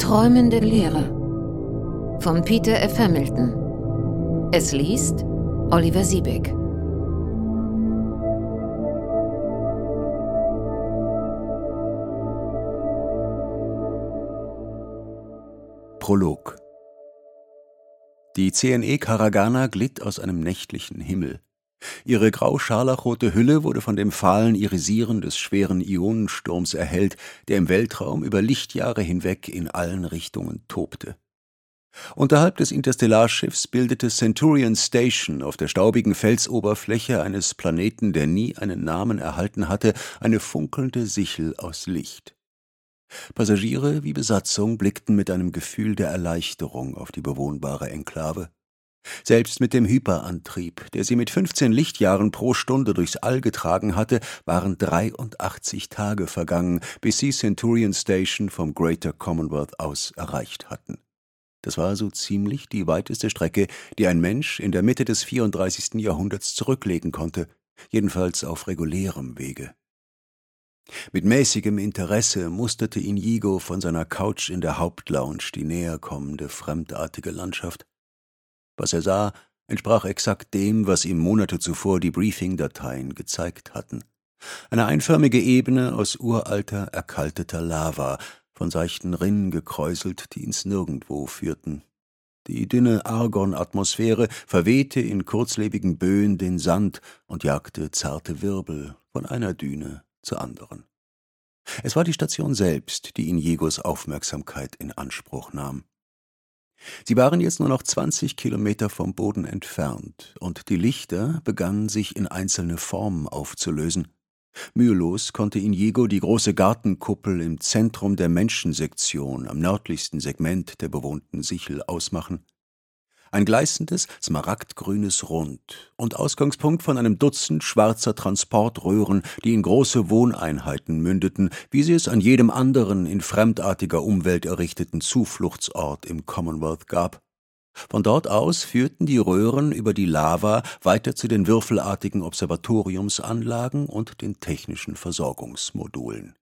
Träumende Leere von Peter F. Hamilton. Es liest Oliver Siebeck. Prolog. Die CNE Karagana glitt aus einem nächtlichen Himmel. Ihre grau-scharlachrote Hülle wurde von dem fahlen Irisieren des schweren Ionensturms erhellt, der im Weltraum über Lichtjahre hinweg in allen Richtungen tobte. Unterhalb des Interstellarschiffs bildete Centurion Station auf der staubigen Felsoberfläche eines Planeten, der nie einen Namen erhalten hatte, eine funkelnde Sichel aus Licht. Passagiere wie Besatzung blickten mit einem Gefühl der Erleichterung auf die bewohnbare Enklave. Selbst mit dem Hyperantrieb, der sie mit 15 Lichtjahren pro Stunde durchs All getragen hatte, waren 83 Tage vergangen, bis sie Centurion Station vom Greater Commonwealth aus erreicht hatten. Das war so ziemlich die weiteste Strecke, die ein Mensch in der Mitte des 34. Jahrhunderts zurücklegen konnte, jedenfalls auf regulärem Wege. Mit mäßigem Interesse musterte Inigo von seiner Couch in der Hauptlounge die näher kommende, fremdartige Landschaft. Was er sah, entsprach exakt dem, was ihm Monate zuvor die Briefing-Dateien gezeigt hatten. Eine einförmige Ebene aus uralter, erkalteter Lava, von seichten Rinnen gekräuselt, die ins Nirgendwo führten. Die dünne Argon-Atmosphäre verwehte in kurzlebigen Böen den Sand und jagte zarte Wirbel von einer Düne zur anderen. Es war die Station selbst, die Inigos Aufmerksamkeit in Anspruch nahm. Sie waren jetzt nur noch 20 Kilometer vom Boden entfernt, und die Lichter begannen sich in einzelne Formen aufzulösen. Mühelos konnte Inigo die große Gartenkuppel im Zentrum der Menschensektion am nördlichsten Segment der bewohnten Sichel ausmachen. Ein gleißendes, smaragdgrünes Rund und Ausgangspunkt von einem Dutzend schwarzer Transportröhren, die in große Wohneinheiten mündeten, wie sie es an jedem anderen in fremdartiger Umwelt errichteten Zufluchtsort im Commonwealth gab. Von dort aus führten die Röhren über die Lava weiter zu den würfelartigen Observatoriumsanlagen und den technischen Versorgungsmodulen.